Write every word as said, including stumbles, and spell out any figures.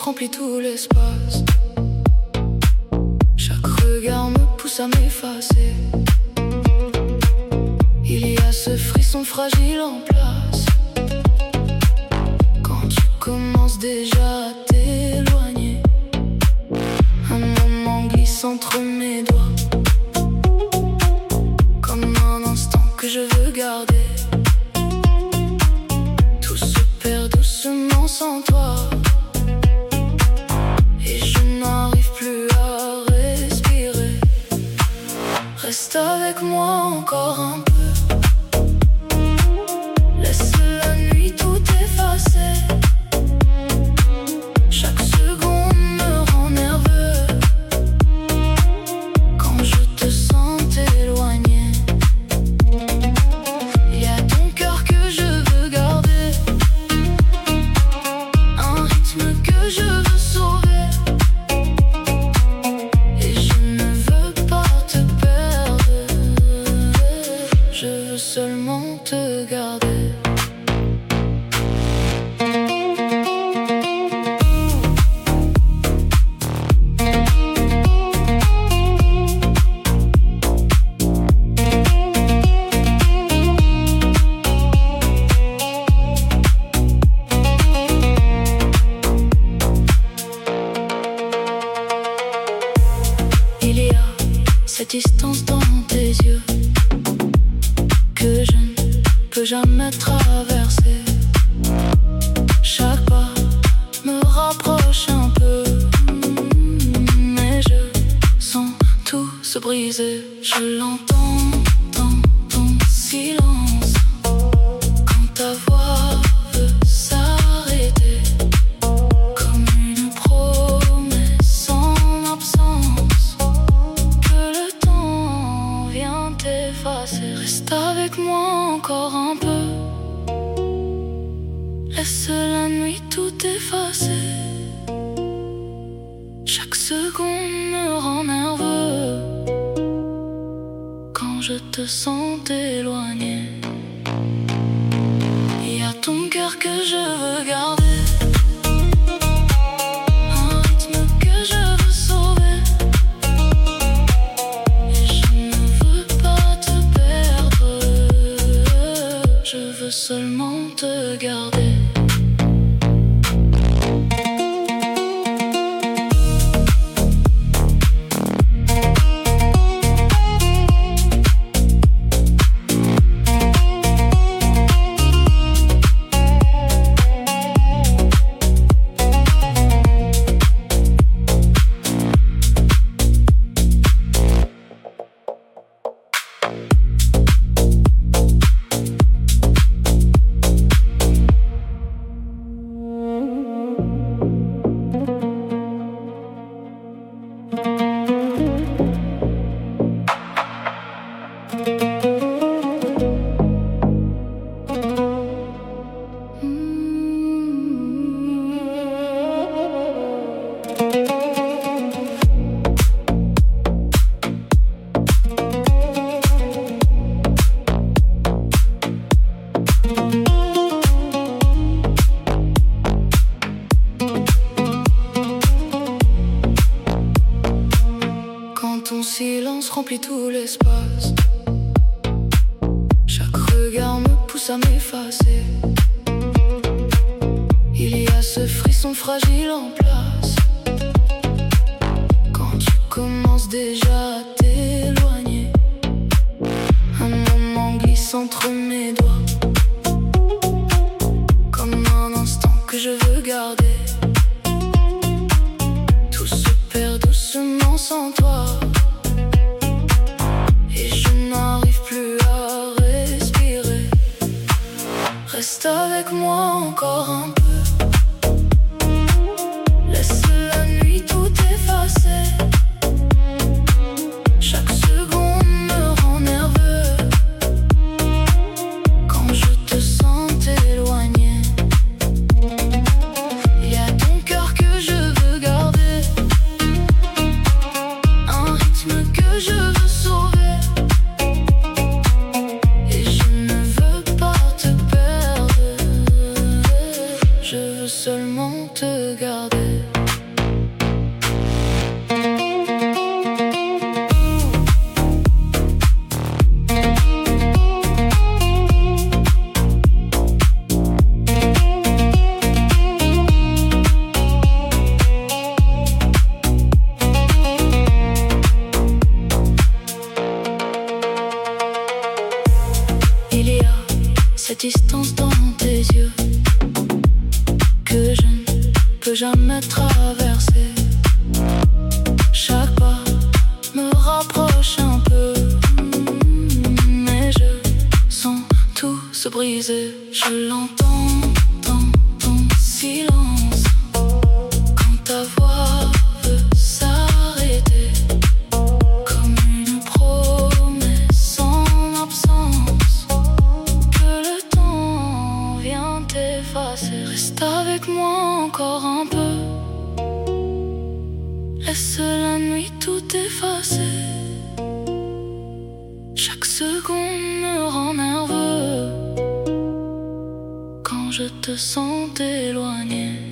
remplit tout l'espace. Chaque regard me pousse à m'effacer. Il y a ce frisson fragile en place. Quand tu commences déjà à t'éloigner, un moment glisse entre mes doigts, comme un instant que je veux garder. Tout se perd doucement sans toi, et je n'arrive plus à respirer. Reste avec moi encore un peu. Laisse la nuit tout effacer. Chaque seconde me rend nerveux quand je te sens t'éloigner. Il y a ton cœur que je veux garder, un rythme que je veux sauver, et je ne veux pas te perdre. Je veux seulement te garder. Il y a cette distance dans tes yeux que je ne peux jamais traverser. Chaque pas me rapproche un peu, mais je sens tout se briser. Je l'entends dans ton silence, quand ta voix veut s'arrêter, comme une promesse en absence, que le temps vient t'effacer. Reste avec moi encore un peu. Laisse la nuit tout effacer. Chaque seconde me rend nerveux quand je te sens t'éloigner. Il y a ton cœur que je veux garder, un rythme que je veux sauver, et je ne veux pas te perdre. Je veux seulement te garder. Ton silence remplit tout l'espace. Chaque regard me pousse à m'effacer. Il y a ce frisson fragile en place. Quand tu commences déjà à t'éloigner, un moment glisse entre mes doigts, comme un instant que je veux garder. Tout se perd doucement sans toi, reste avec moi encore un peu. Laisse la nuit tout effacer. Chaque seconde me rend nerveux quand je te sens t'éloigner. Il y a ton cœur que je veux garder, un rythme que je veux sauver, et je ne veux pas te perdre. cette distance dans tes yeux que je ne peux jamais traverser. Chaque pas me rapproche un peu, mais je sens tout se briser. Je l'entends dans ton silence quand ta voix veut s'arrêter, comme une promesse en absence que le temps vient effacer. Reste avec moi encore un peu, laisse la nuit tout effacer. Chaque seconde me rend nerveux quand je te sens t'éloigner.